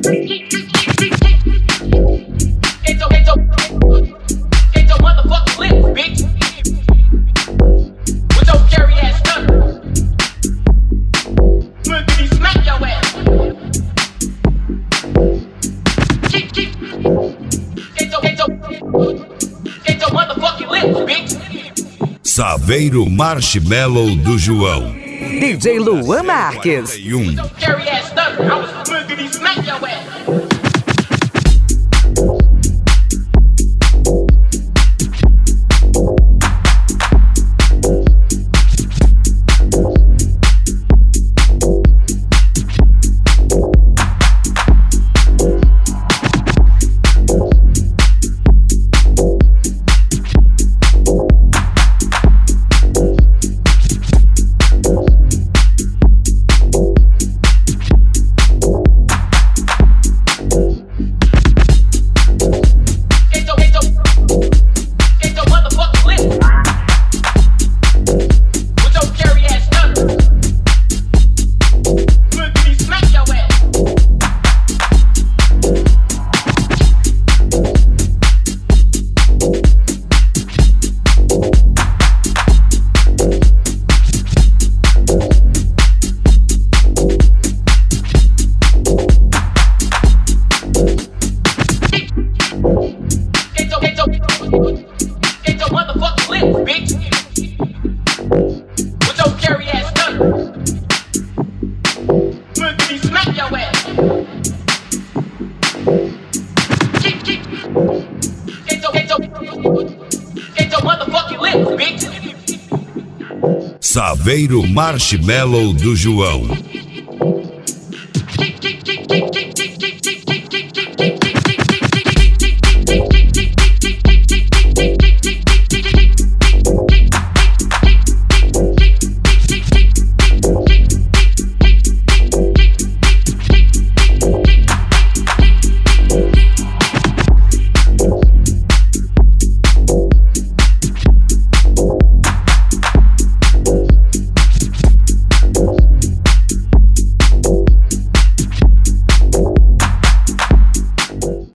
Get your motherfucking lips, bitch. With your scary ass stutter. Look at me smack your ass. Get your motherfucking lips, bitch. Saveiro Marshmallow do João. DJ Luan Marques. With your scary ass stutter. I was look at me smack your ass. Get your motherfucking lips, bitch. With your scary ass stutter. Look at me smack your ass. Get your motherfucking lips, bitch. Saveiro Marshmallow do João.